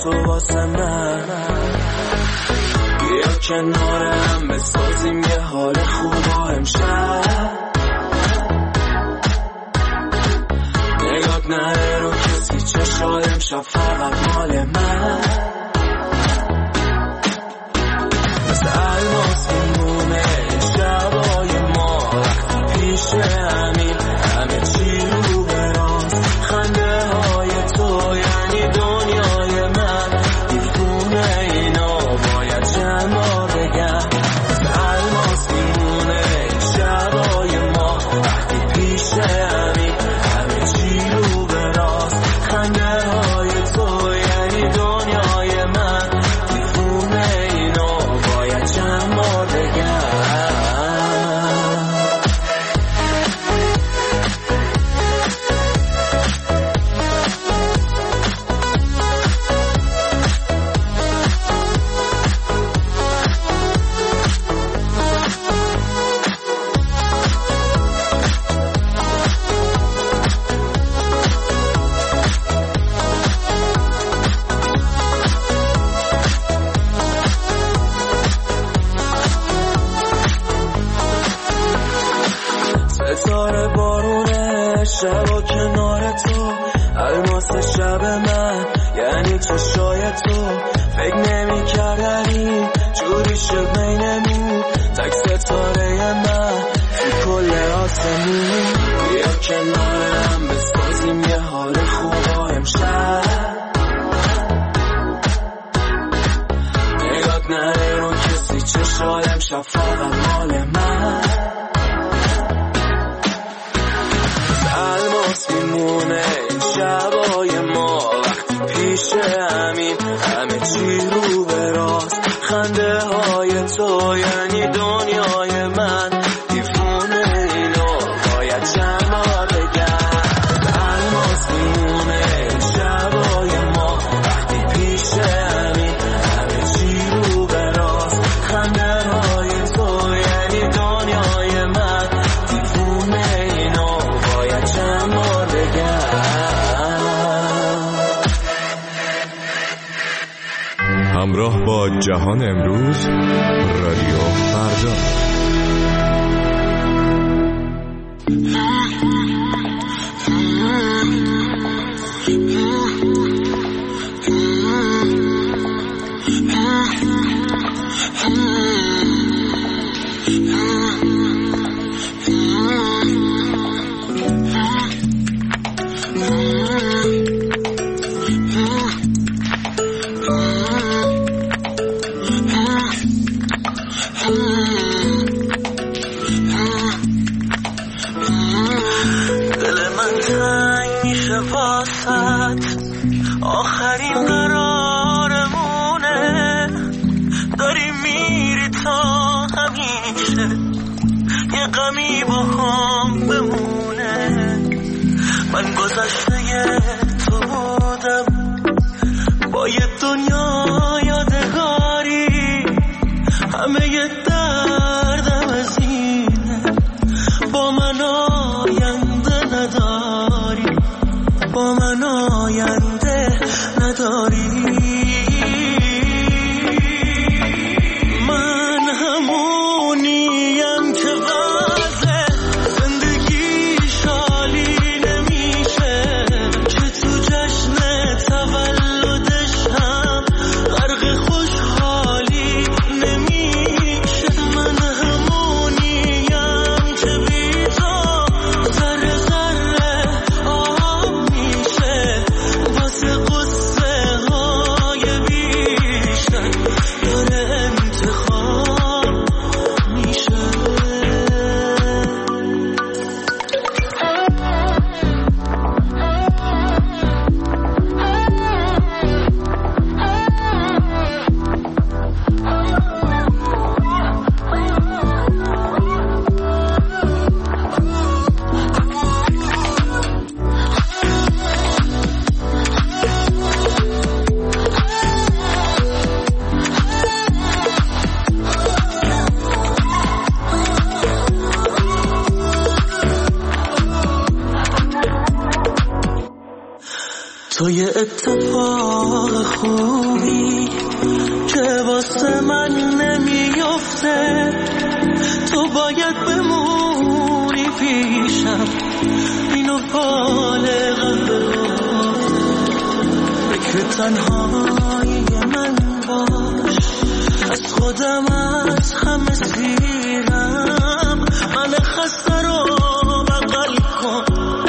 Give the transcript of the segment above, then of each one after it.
تو واسه من. بیا کنارم بسازیم یه حال خوبا امشب. نگات نره رو کسی چشای امشب فقط مال من. مثل الماس میمونه شبای ما وقتی پیش همین همه چی رو به راست. خنده های تو یعنی دنیای من. دیوونه اینا باید چند بار بگم. مثل الماس میمونه شبای ما وقتی پیش همین همه چی رو به راست. خنده های تو یعنی دنیای من. دیوونه اینا باید چند بار بگم. ستاره بارونه شبا کنار تو. الماس شب من یعنی چشای تو. فکر نمی کردنی جوری شد بینمون. تک ستاره من تو کل آسمون. بیا کنارم بسازیم یه حال خوبا امشب. نگات نره رو کسی چشای امشب فقط مال من. الماس میمونه شبای ما وقتی پیش همین همه چی رو به راست. خنده های تو یعنی دنیای من. دیوونه اینو باید چند بار بگم. الماس میمونه شبای ما وقتی پیش همین همه چی رو به راست. خنده های تو یعنی دنیای من. دیوونه اینو باید چند بار بگم. همراه با جهان امروز رادیو فردا. دل من تنگ میشه واسط. آخرین قرارمونه. داری میری تا همیشه یه غمی با هم بمونه. من گذشته تو بودم با یه دنیا یادگاری. همه یه دردم از اینه با من آینده نداری. با من آینده نداری. من همونیم که وضع زندگی شالی نمیشه. که تو جشن تولدش هم غرق خوشحالی نمیشه. من همونیم که بی تو تو یه اتفاق خوبی که واسه من نمیفته، تو باید بمونی پیشم، اینو فالقم بگفته، فکر تنهایی من باش، از خودم از همه سیرم، من خسته رو بغل کن،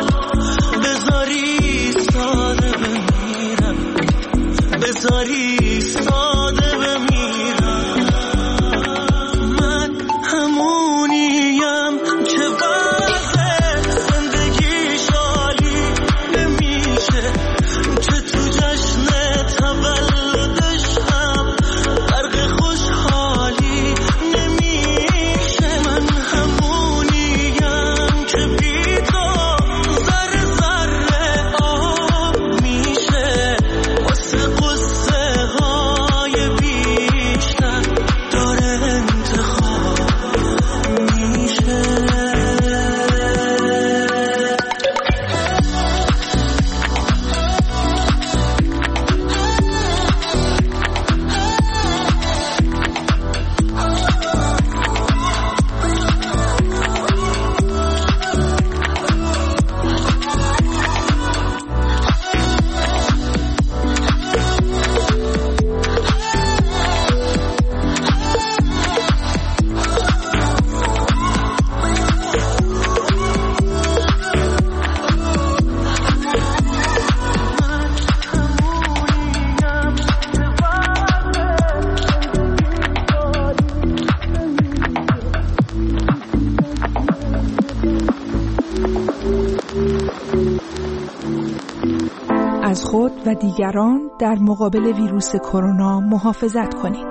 بذاری ساده بمیرم، بذاری ساده بمیرم. من همونیم که وضع زندگی شالی نمیشه، که تو جشن تولدش هم برق خوشحالی نمیشه. من همونیم که بی تو ذره ذره آب میشه، واسه قصه های بیشتر داره انتخاب میشه. از خود و دیگران در مقابل ویروس کرونا محافظت کنید.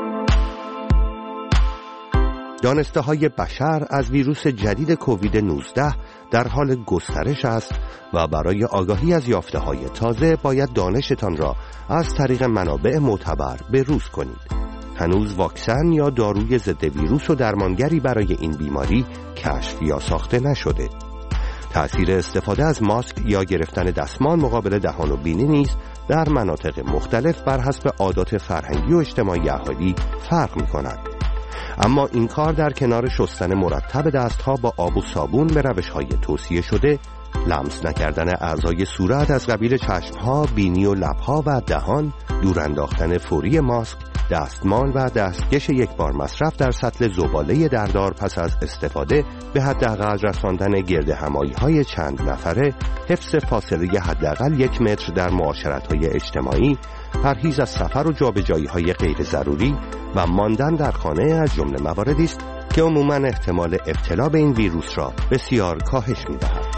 دانسته‌های بشر از ویروس جدید کووید 19 در حال گسترش است و برای آگاهی از یافته‌های تازه باید دانشتان را از طریق منابع معتبر بروز کنید. هنوز واکسن یا داروی ضد ویروس و درمانگری برای این بیماری کشف یا ساخته نشده. تأثیر استفاده از ماسک یا گرفتن دستمال مقابل دهان و بینی نیز در مناطق مختلف بر حسب عادات فرهنگی و اجتماعی اهالی فرق می‌کند. اما این کار در کنار شستن مرتب دستها با آب و صابون به روش‌های توصیه شده، لمس نکردن اعضای صورت از قبیل چشم‌ها، بینی و لب‌ها و دهان، دور انداختن فوری ماسک، دستمال و دستکش یک بار مصرف در سطل زباله دردار پس از استفاده، به حداقل رساندن گرد همایی‌های چند نفره، حفظ فاصله حداقل 1 متر در معاشرت‌های اجتماعی، پرهیز از سفر و جابجایی‌های غیر ضروری و ماندن در خانه از جمله مواردی است که عموماً احتمال ابتلا به این ویروس را بسیار کاهش می‌دهد.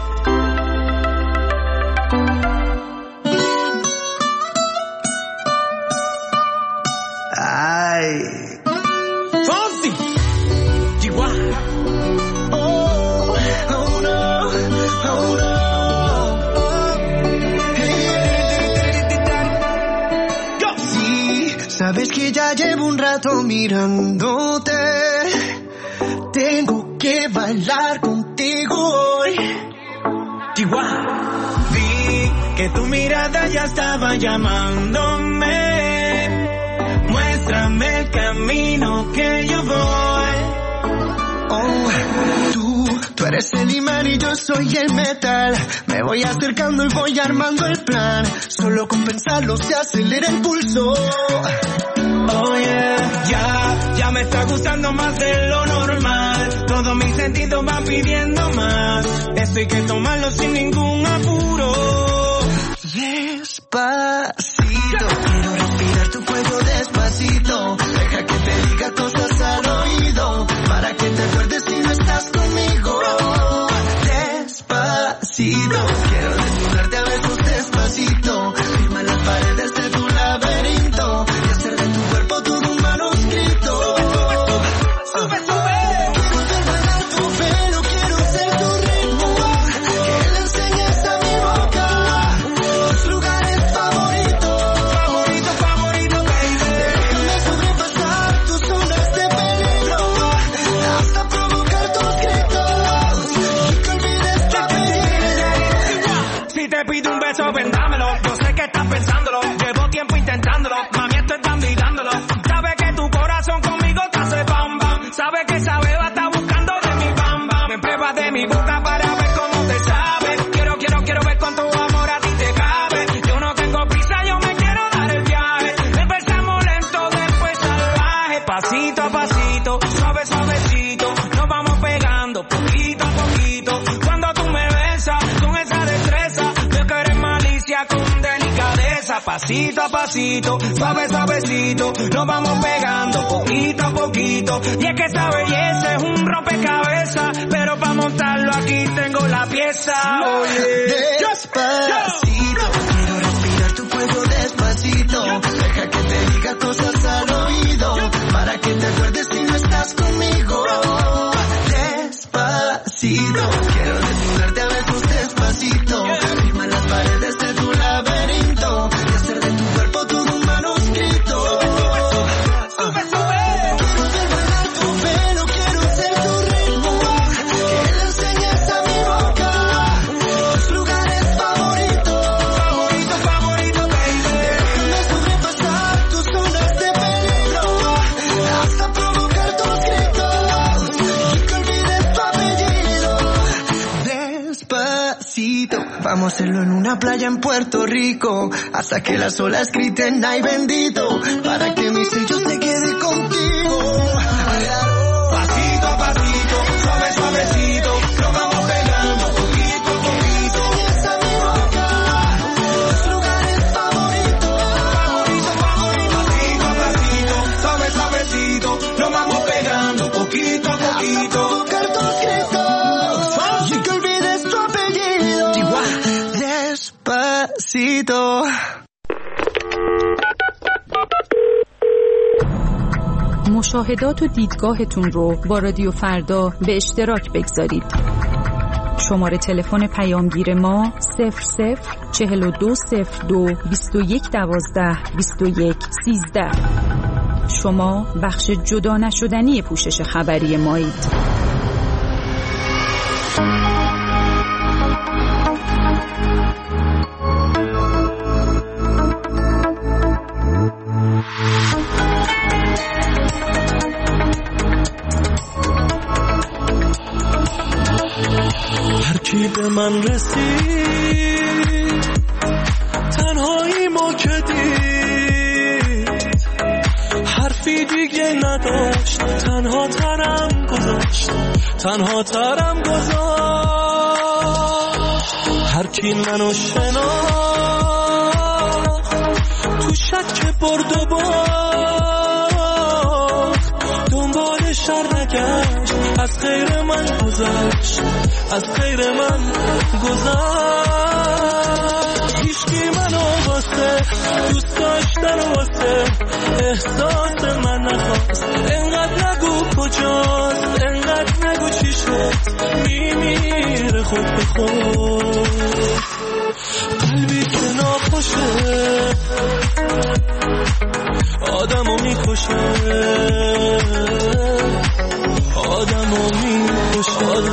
Fonsi, Chihuahua. Oh, oh no, oh no. Go. Sí, sabes que ya llevo un rato mirándote. Tengo que bailar contigo hoy. Chihuahua. Vi que tu mirada ya estaba llamándome. Muéstrame el camino que yo voy. Oh, tú eres el imán y yo soy el metal. Me voy acercando y voy armando el plan. Solo con pensarlo se acelera el pulso. Oh yeah, ya me está gustando más de lo normal. Todos mis sentidos van pidiendo más. Esto hay que tomarlo sin ningún apuro. Despacito, quiero respirar tu cuello despacito. Deja que te diga cosas al oído, para que te acuerdes si no estás conmigo. Despacito, quiero desnudarte a besos despacito. Firma las paredes de tu laberinto y hacer de tu cuerpo todo un manuscrito. Sube, sube. Quiero ver bailar tu pelo, quiero ser tu ritmo. Que le enseñes a mi boca tus lugares favoritos. Favorito, favorito, baby. Déjame sobrepasar tus zonas de peligro, hasta provocar tus gritos y que olvides tu apellido. Si te pido un beso, vendámelo. Yo sé pasito a pasito, suave suavecito, nos vamos pegando poquito a poquito. Y es que esa belleza es un rompecabezas, pero para montarlo aquí tengo la pieza. Oye, despacito, quiero respirar tu cuello despacito. Deja que te diga cosas al oído, para que te acuerdes si no estás conmigo. Despacito, quiero desnudarte a besos despacito. Firma las paredes de tu laberinto y hacer de tu cuerpo todo un manuscrito. Sube, sube. Quiero desvelar tu pelo, quiero ser tu ritmo. Que le enseñes a mi boca tus lugares favoritos. Favorito, favorito, baby. Déjame sobrepasar tus zonas de peligro hasta provocar tus gritos y que olvides tu apellido. Despacito, vamos a hacerlo en una playa en Puerto Rico hasta que las olas griten ay bendito, para que mi sello se quede contigo. Pasito a pasito, suave suavecito, nos vamos pegando poquito a poquito. Enseñas a mi boca tus lugares favoritos. Favorito, favorito, pasito a pasito, suave suavecito, nos vamos pegando poquito a poquito. Provocar tus gritos y que olvides tu apellido. Despacito. مشاهدات و دیدگاهتون رو با رادیو فردا به اشتراک بگذارید. شماره تلفن پیامگیر ما 00420221122113. شما بخش جدا نشدنی پوشش خبری مایید. هر کی به من رسید تنهایی ما که دید، حرفی دیگه نداشت، تنها ترم گذاشت، تنها ترم گذاشت. هر کی منو شناخت تو شک برد و باخت، دنبال شر نگشت، از غیر من گذشت، از غیر من گذشت. هیچکی منو واسه دوست داشتن واسه احساس من نخواست. انقدر نگو کجاست، انقدر نگو چی شد، میمیره خود به خود. قلبی که ناخوشه آدمو میکشه، آدمو میکشه.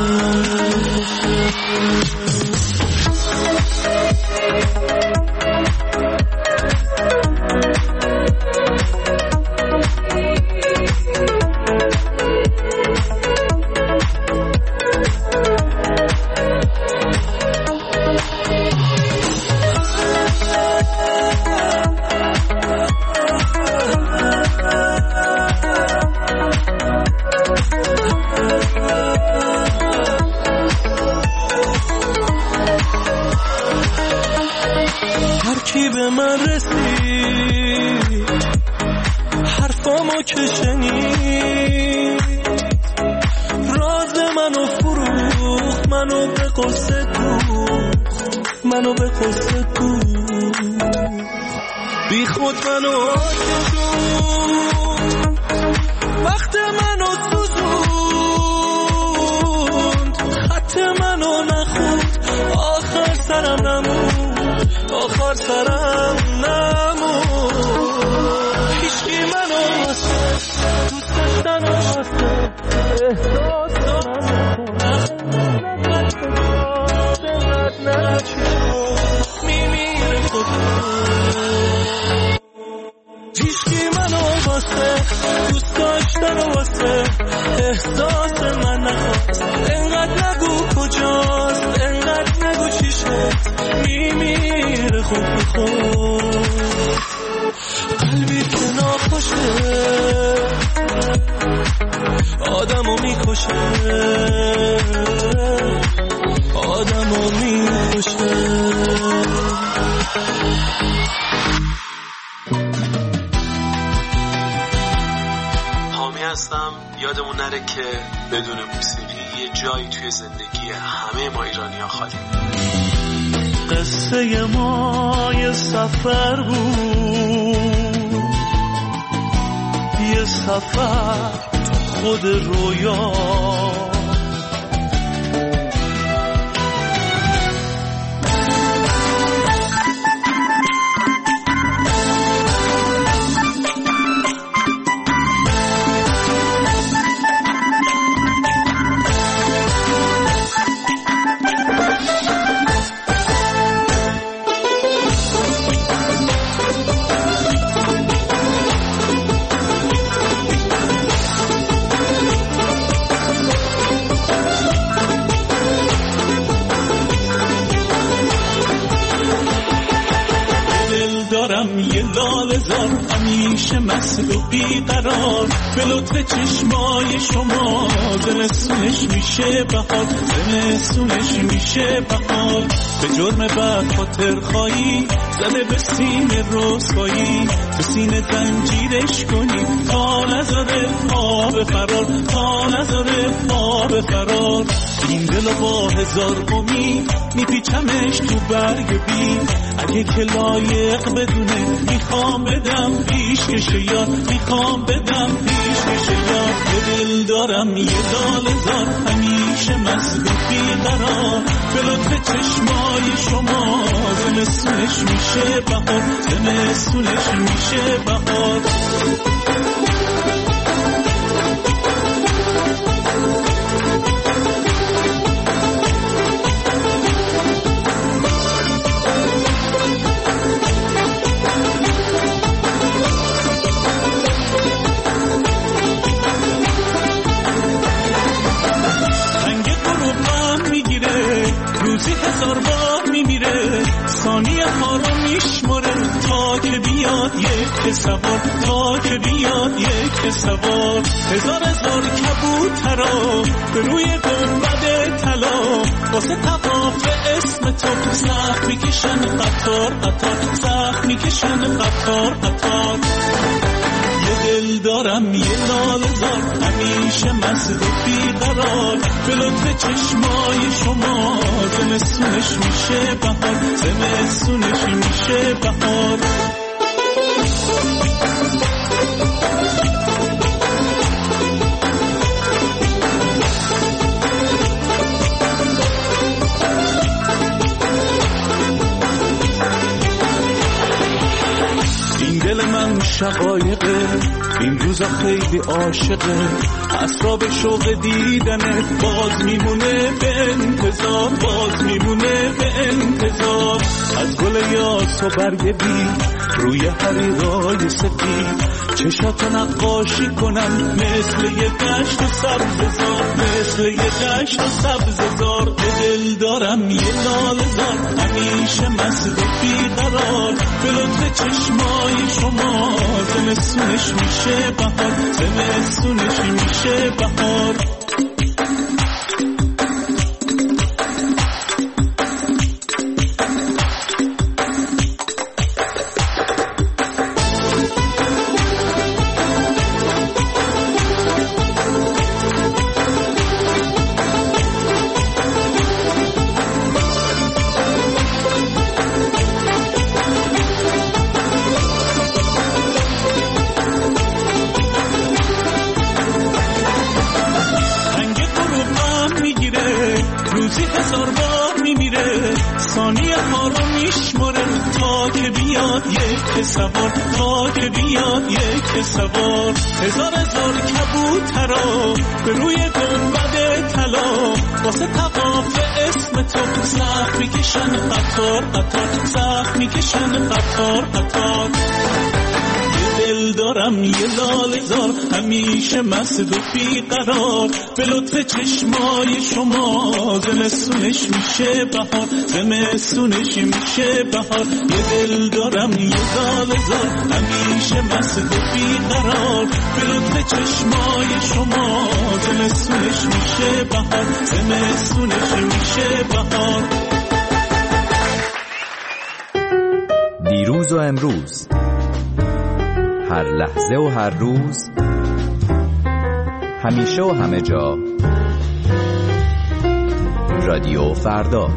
هر کی به من رسید حرفامو که شنید، راز منو فروخت، منو به قصه دوخت، منو به قصه دوخت. بی خود منو آتشون، وقت منو سوزوند، خط منو نخوند، آخر سرم نموند، آخر سرم نموند. هیچکی منو واسه دوست داشتن واسه احساس من میمیره خود. هیچکی منو واسه دوست داشتن واسه احساس من نخواست. انقدر نگو کجاست، انقدر نگو چی شد، میمیره خود به خود. قلبی که ناخوشه آدمو میکشه، آدمو میکشه. نره که بدون موسیقی یه جایی توی زندگی همه ما ایرانی‌ها خالی. قصه ما یه سفر بود، یه سفر خود رویا، یه لاله زار همیشه مست و بیقرار، به لطف چشمای شما زمستونش میشه بهار، زمستونش میشه بهار. به جرم بد خاطر خواهی زده به سینه رسوایی، به سینه زنجیرش کنی تا نذاره پا به فرار، تا نذاره پا به فرار. این دل با هزار امید میپیچمش تو برگ بی، اگه که لایق بدونه میخوام بدم پیشکش یار، میخوام بدم پیشکش یار. یه دل دارم یه لاله زار همیشه مست و بیقرار، به لطف چشمای شما زمستونش میشه بهار، زمستونش میشه بهار. روزی هزار بار میمیره، ثانیه ها رو میشمره تا که بیاد یک سوار، تا که بیاد یک سوار. هزار هزار کبوترا به روی گنبد طلا، واسه طواف اسم تو سخت میکشن قطار قطار، سخت میکشن قطار قطار. یه دل دارم یه لاله زار همیشه مست و بیقرار، به لطف چشمای شما زمستونش میشه بهار، زمستونش میشه بهار. دل من شقایقه این روزا خیلی عاشقه، اسراب شوق دیدنه باز میمونه به انتظار، باز میمونه به انتظار. از گل یاس و برگ بی روی حریرای سفید، چشاتو نقاشی کنم مثل یه دشت و سبززار، مثل یه دشت و سبززار. دل دارم یه لاله زار همیشه مست و بیقرار، به لطف چشمای شما زمستونش میشه بهار، زمستونش میشه بهار. روزی هزار بار میمیره، ثانیه ها رو میشمره تا که بیاد یک سوار، تا که بیاد یک سوار. هزار هزار کبوترا به روی گنبد طلا، واسه طواف اسم تو سخت میکشن قطار قطار، سخت میکشن قطار قطار. دل دارم یه لاله زار همیشه مست و بیقرار، به لطف چشمای شما زمستونش میشه بهار، زمستونش میشه بهار. یه دل دارم یه لاله زار همیشه مست و بیقرار، به لطف چشمای شما زمستونش میشه بهار، زمستونش میشه بهار. دیروز و امروز، هر لحظه و هر روز همیشه و همه جا رادیو فردا.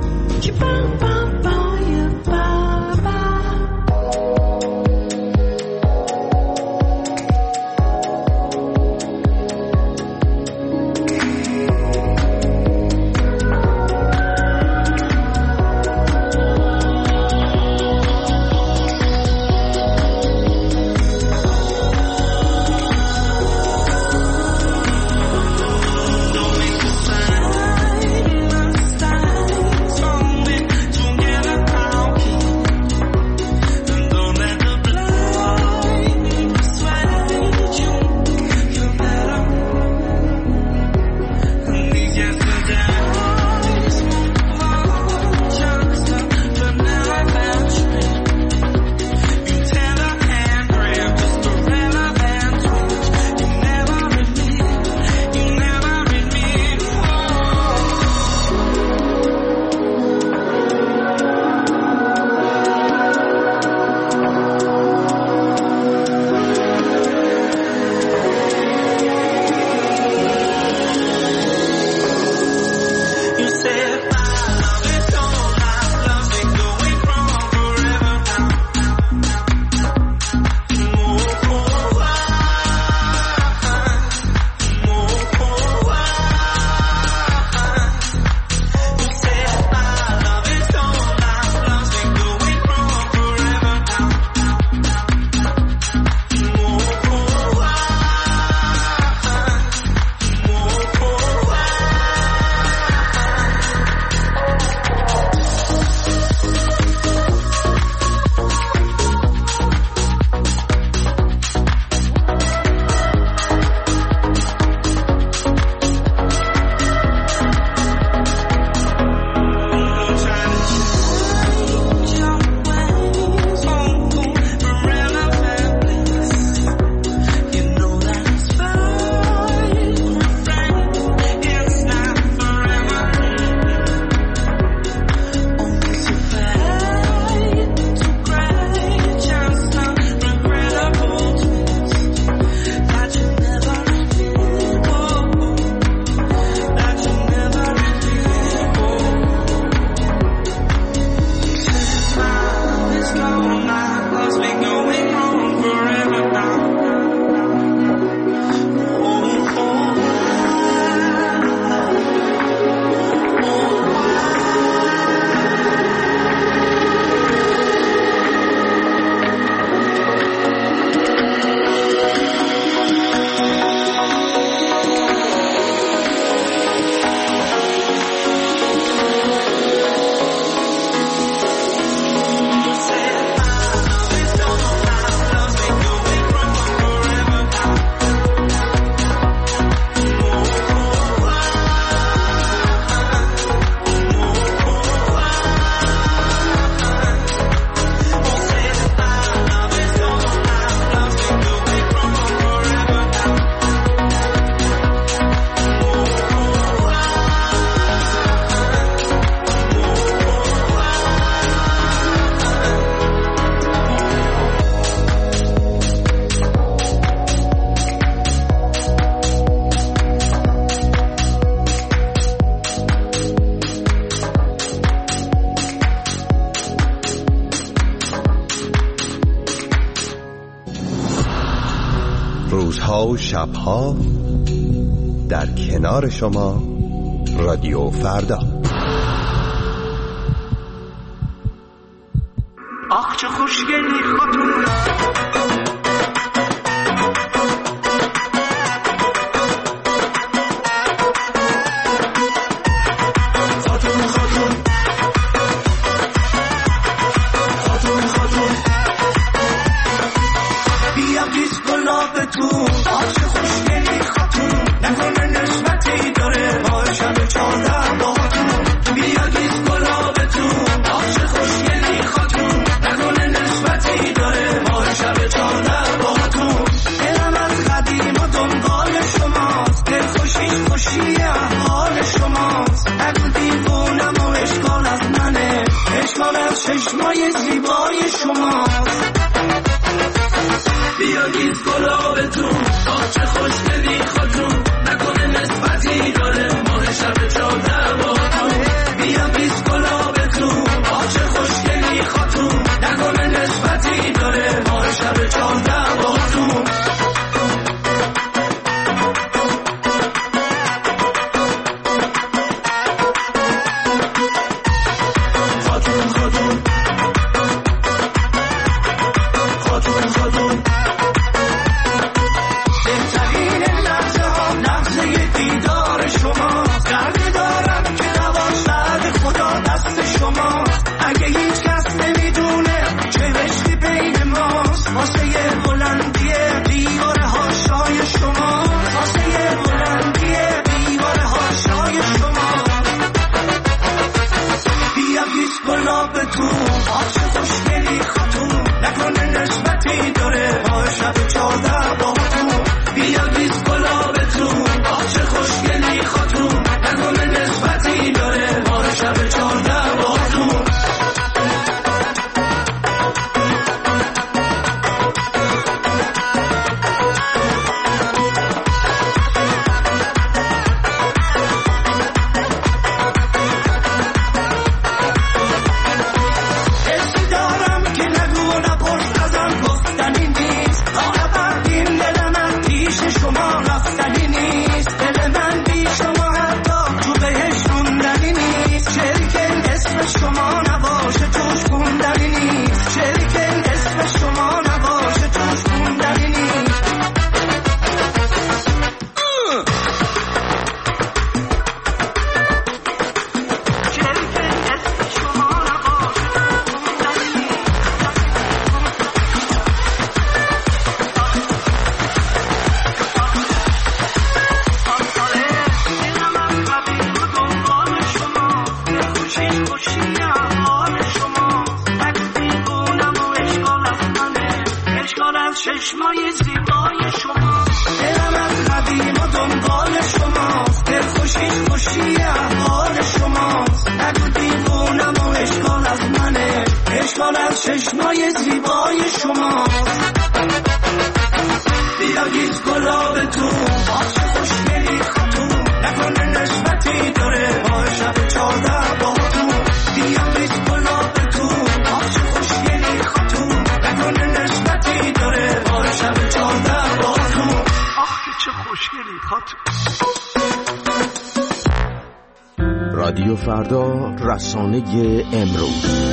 روزها و شبها در کنار شما رادیو فردا. آخ چه خوشگلی خاتون، چشمای زیبای شما بیایید گلابتون، آه چه خوشگلی خاتون، چشمای زیبای شما، دلم از قدیم و دنبال شماست، دل خوشی احوال شماست، نگو دیوونم و اشکال از منه، اشکال از چشمای زیبای شماست. بیاگیز گلابتون باشه خوشگلی خاتون، نکنه نسبتی داره با شب 14 باهاتون. بیاگیز گلابتون باشه خوشگلی خاتون، نکنه نسبتی داره با شب 14 باهاتون. آخ چه خوشگلی خاتون. رادیو فردا، رسانه امروز.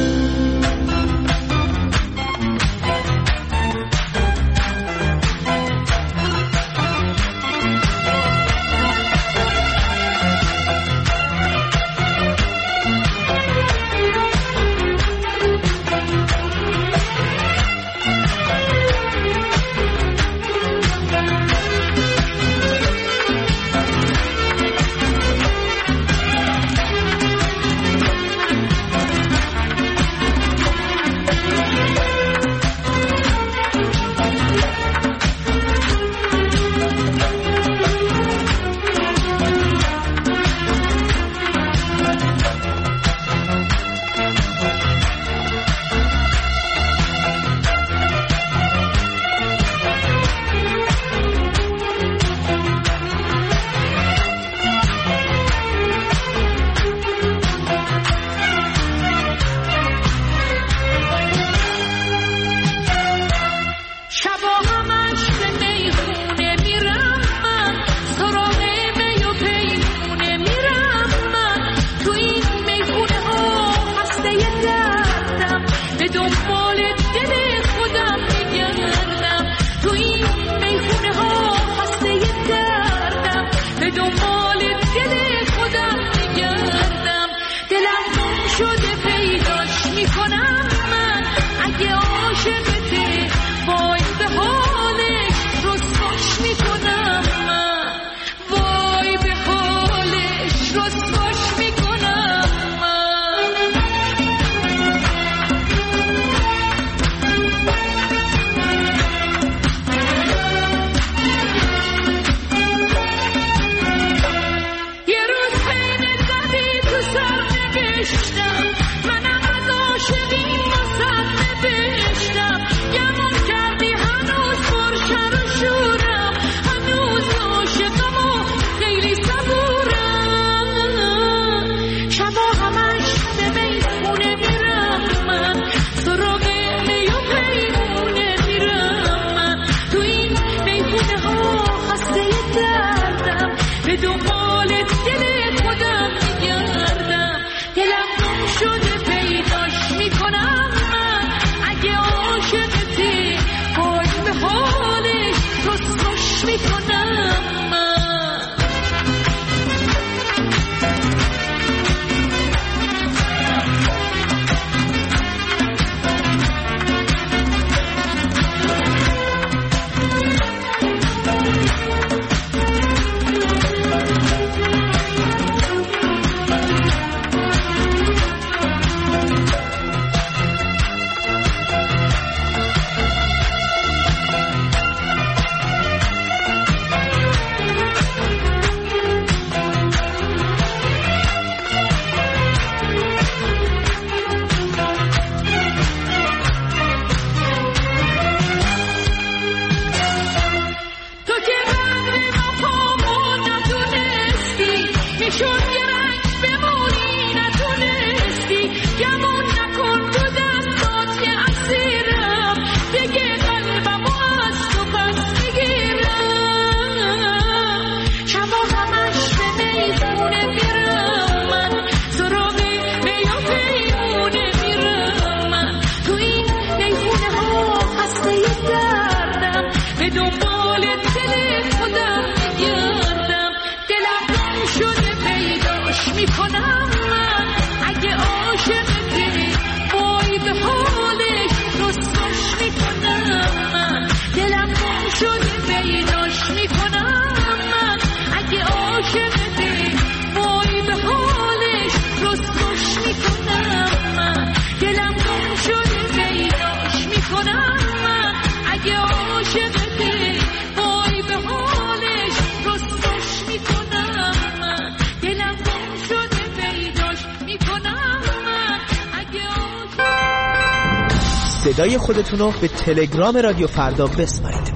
صدای خودتون رو به تلگرام رادیو فردا بسپارید.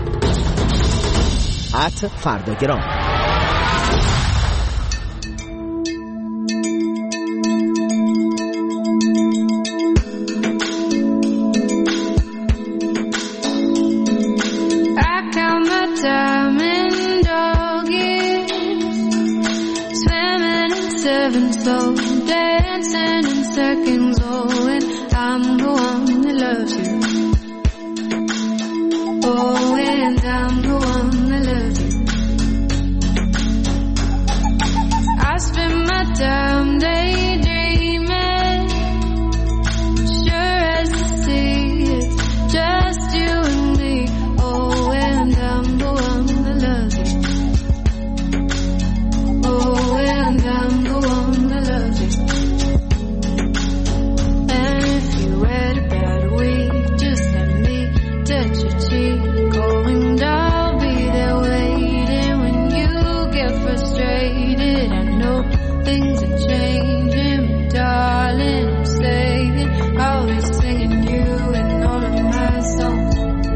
@فرداگرام. Dancing in seconds, oh, and I'm the one that loves you. Oh, and I'm the one that loves you. I spend my time daydreaming, sure as the sea, it's just you and me. Oh, and I'm the one that loves you. Oh, and I'm the one that loves you. And if you read about a week, just let me touch your cheek. Oh, and I'll be there waiting when you get frustrated. I know things are changing, but darling, I'm saying I'll be singing you in all of my songs.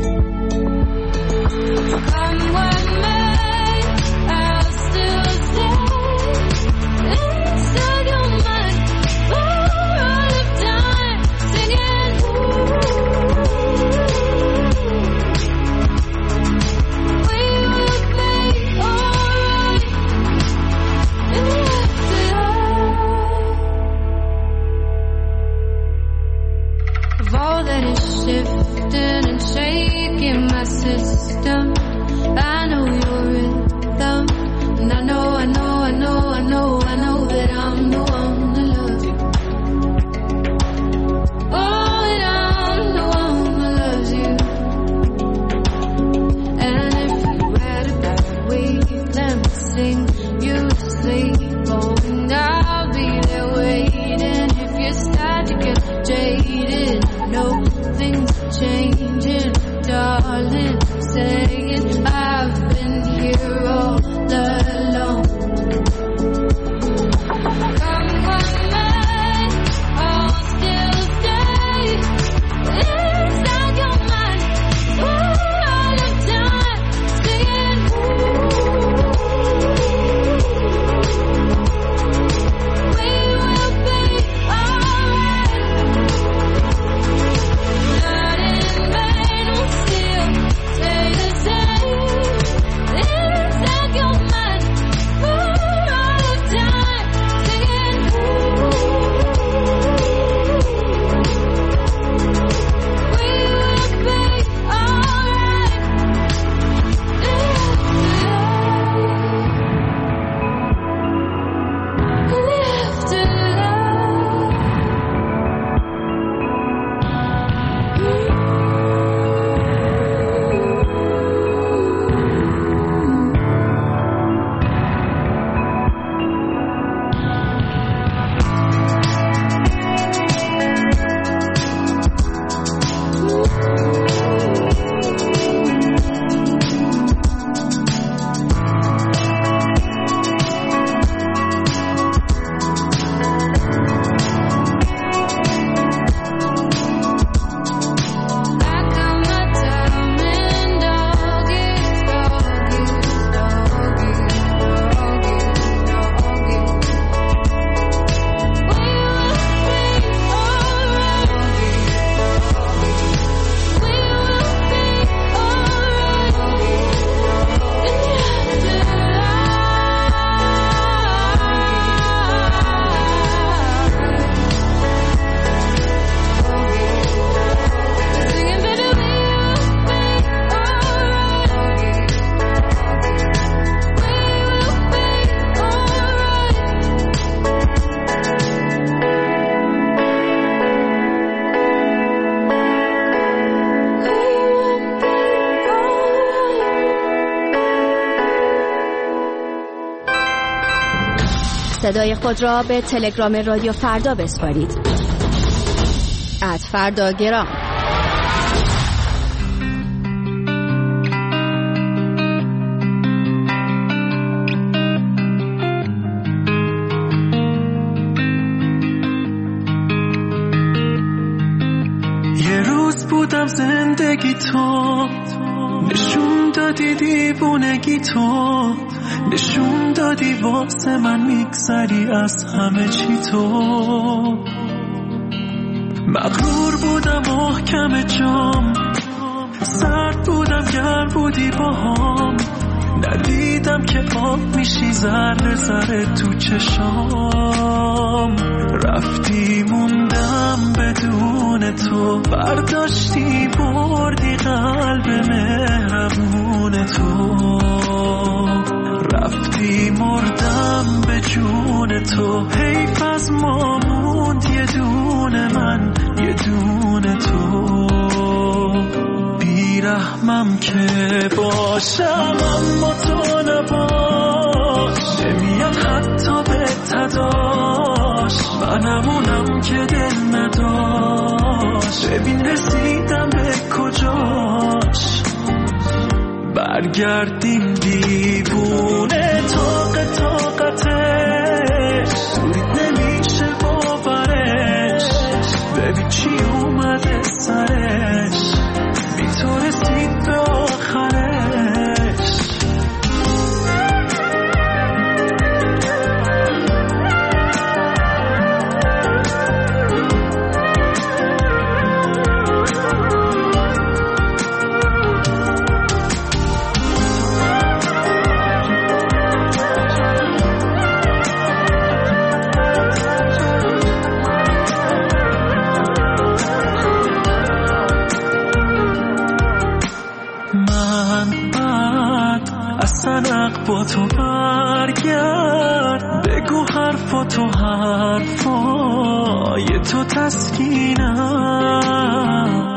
Come with me, I'll still stay inside your mind for all of time, singing we will be alright in the afterlife. Of all that is shifting and shaking my system, I know your rhythm, and I know that I'm the one that loves you. Oh, and I'm the one that loves you. And if you read about it, let me sing you to sleep. Oh, and I'll be there waiting if you start to get jaded. I know things are changing, darling, I'm saying I've been here all along. Come with me, I'll still stay inside your mind for all of time, singing we will be alright. Not in vain, we'll still stay the same inside your mind for all of time, singing we will be alright صدای خود را به تلگرام رادیو فردا بسپارید. @فرداگرام. یه روز باعث بودم زندگی تو، نشون دادی دیوونگی تو، نشون دادی واسه من میگذری از همه چی تو. مغرور بودم محکم جام، سرد بودم گرم بودی باهام، ندیدم که آب میشی ذره ذره تو چشام. رفتی موندم بدون تو، برداشتی بردی قلب مهربون تو. رفتی مردم به جون تو، حیف از ما موند یه دونه من یه دونه تو. بیرحمم که باشم اما تو نباش، نمیاد حتی به تداش، منمونم که دل نداشت. ببین رسیدم به کجاش، برگردیم دیوونه طاقتش، سوید نمیشه باورش. ببین چی اومده سرش، بی تو رسید به آخرش. با تو برگرد، بگو حرفاتو حرفای تو تسکینم.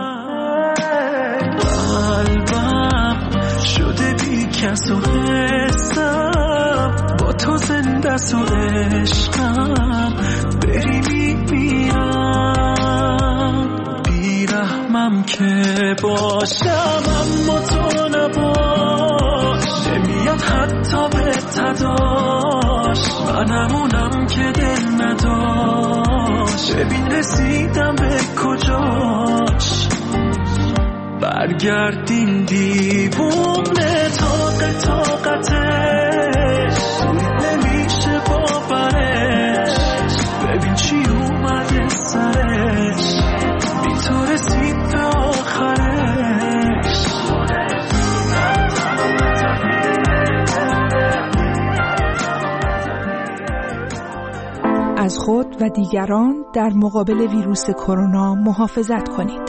قلبم شده بی کس و حسم، با تو زنده س و عشقم، بری میمیرم. بیرحمم که باشم اما تو نباش، نمیاد حتی به تداش، منمونم که دل نداشت. ببین رسیدم به کجاش، برگردیم دیوونه طاقتش، سوید نمیشه باورش. ببین چی اومده سرش، بی تو رسید به آخرش. از خود و دیگران در مقابل ویروس کرونا محافظت کنید.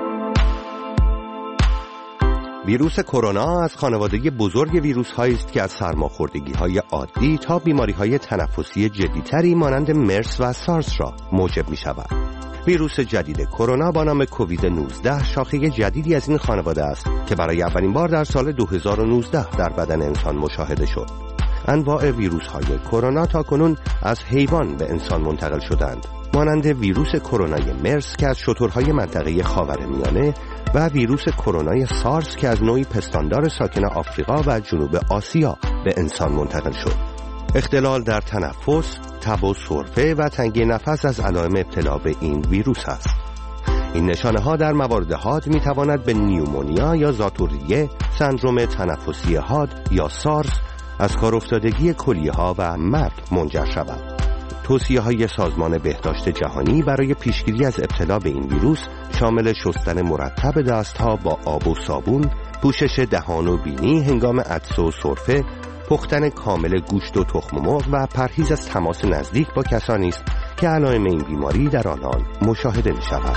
ویروس کرونا از خانواده بزرگ ویروس‌هایی است که از سرماخوردگی‌های عادی تا بیماری‌های تنفسی جدی‌تری مانند مرس و سارس را موجب می‌شود. ویروس جدید کرونا با نام کووید 19 شاخه جدیدی از این خانواده است که برای اولین بار در سال 2019 در بدن انسان مشاهده شد. انواع ویروس‌های کرونا تاکنون از حیوان به انسان منتقل شدند، مانند ویروس کرونای مرس که از شترهای منطقه خاورمیانه و ویروس کرونای سارس که از نوعی پستاندار ساکن آفریقا و جنوب آسیا به انسان منتقل شد. اختلال در تنفس، تب و سرفه و تنگی نفس از علائم ابتلا به این ویروس است. این نشانه ها در موارد حاد می تواند به نیومونیا یا ذات‌الریه، سندروم تنفسی حاد یا سارس، از کار افتادگی کلیه ها و مرگ منجر شود. توصیه های سازمان بهداشت جهانی برای پیشگیری از ابتلا به این ویروس شامل شستن مرتب دست ها با آب و صابون، پوشش دهان و بینی هنگام عطس و سرفه، پختن کامل گوشت و تخم مرغ و پرهیز از تماس نزدیک با کسانی است که علائم این بیماری در آنان مشاهده می شود.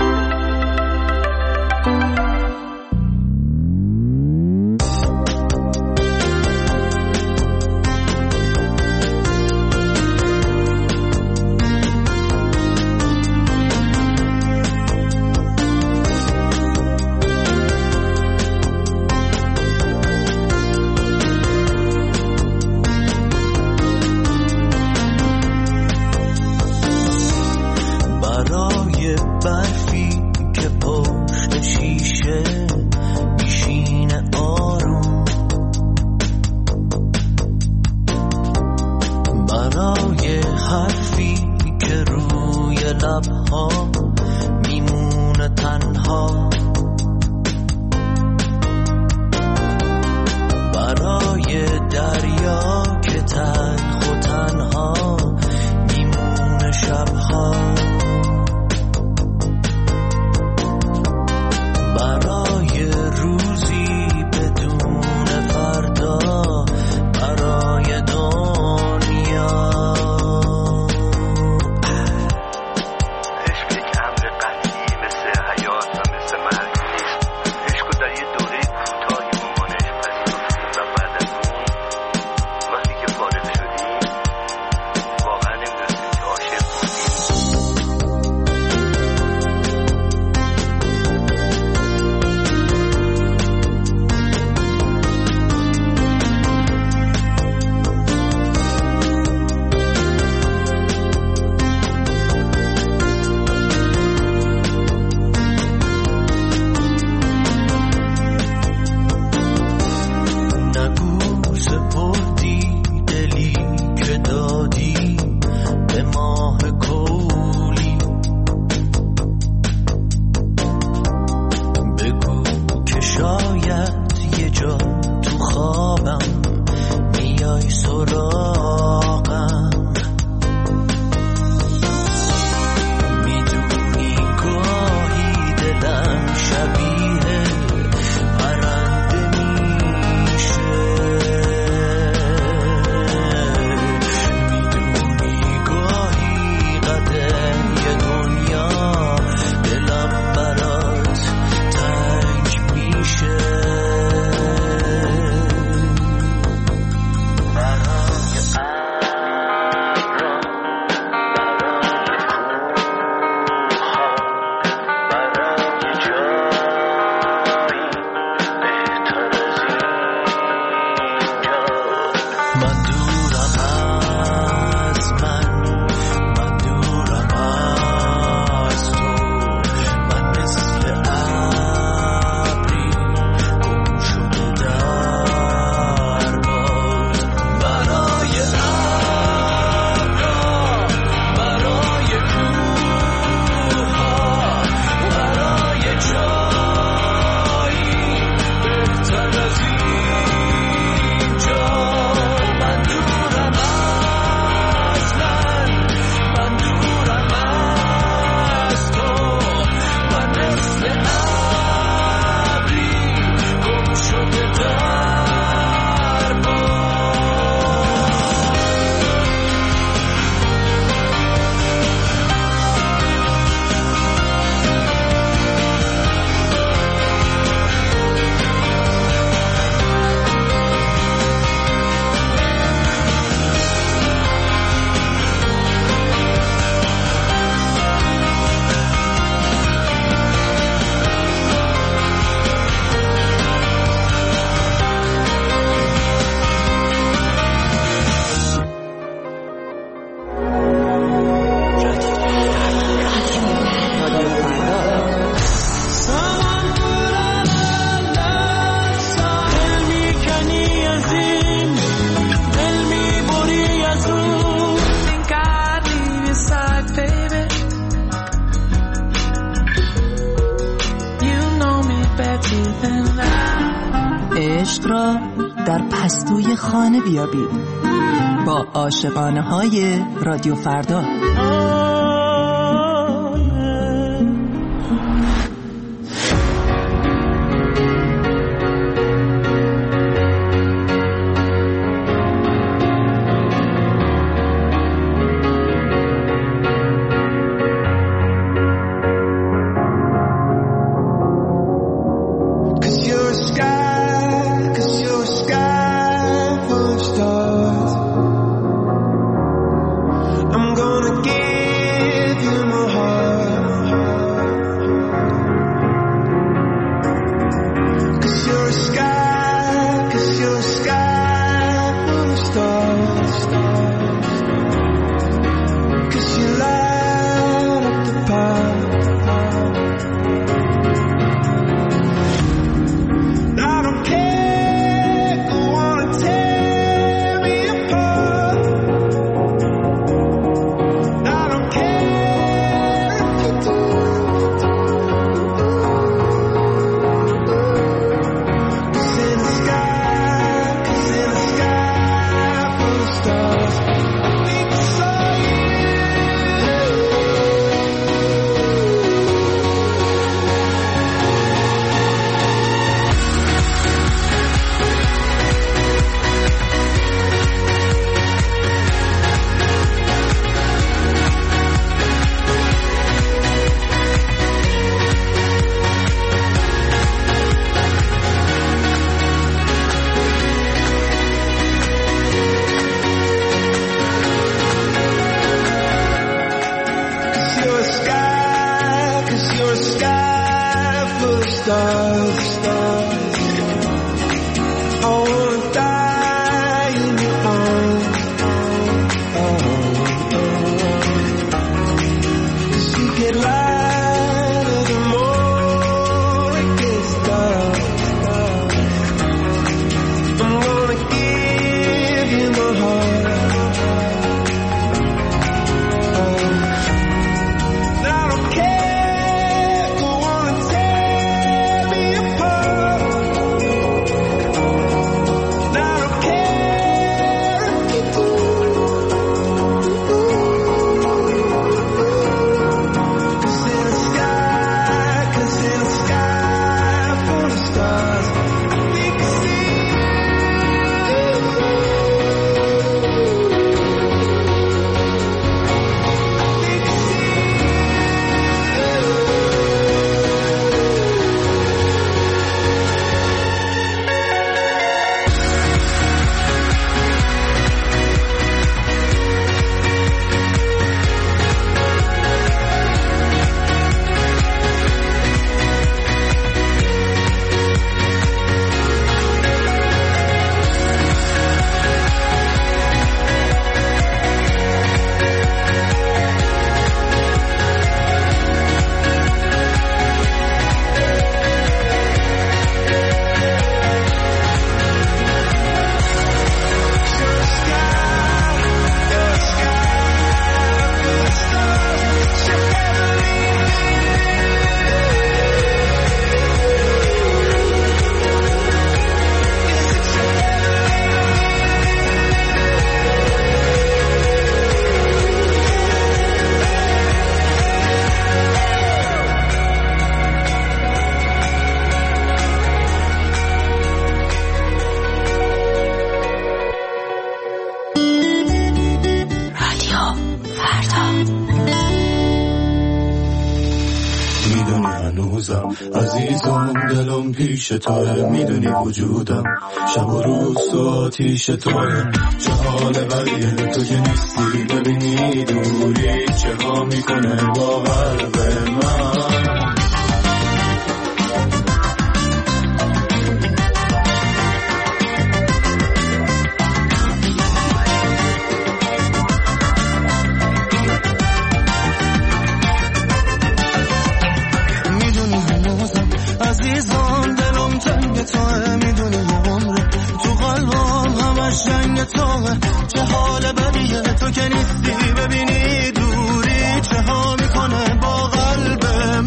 لبها میمونه تنها جا تو خوابم میای سراغم. میدونی گاهی دلم شبیه پرنده میشه. میدونی گاهی قدر یه دنیا دلم برات تنگ میشه. عشق را در پستوی خانه بیابید با عاشقانه های رادیو فردا. I don't care if you wanna tear me apart. میدونی هنوزم عزیزم دلم پیش توه، میدونی وجودم شب و روز تو آتیش توه. چه حال بقیه تو که نیستی، ببینی دوری چه ها میکنه با قلب من. عزیزان دلم تنگ توه، میدونی یه عمره تو قلبم همش جنگ توه. چه حال بدیه تو که نیستی، ببینی دوری چه ها میکنه با قلب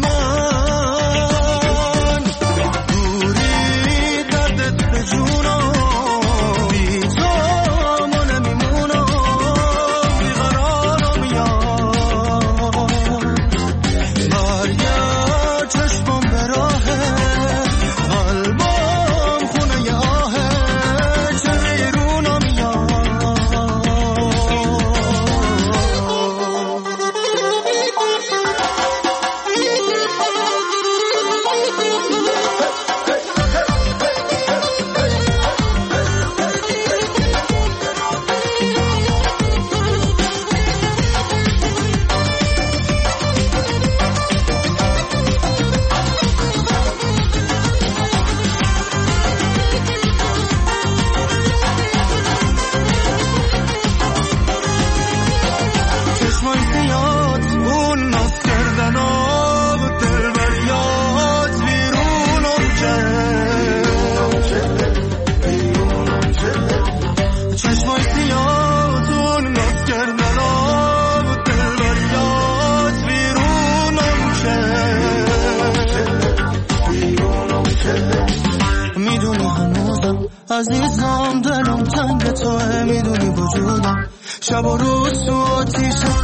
من. دوری دردت به جونم، بی تو ما نمیمونم، بیقرارم یار. برگرد چشمم به راه قلبم، خونه ی آهه چه بیرونم یار. چشمای زیاد اون ناز کردن آب دل بریاد بیرونم کرد. چشمای زیاد اون ناز کردن آب دل بریاد بیرونم کرد. میدونی هنوزم عزیزم دلم تنگ توه، میدونی وجودم شب و روز تو آتیش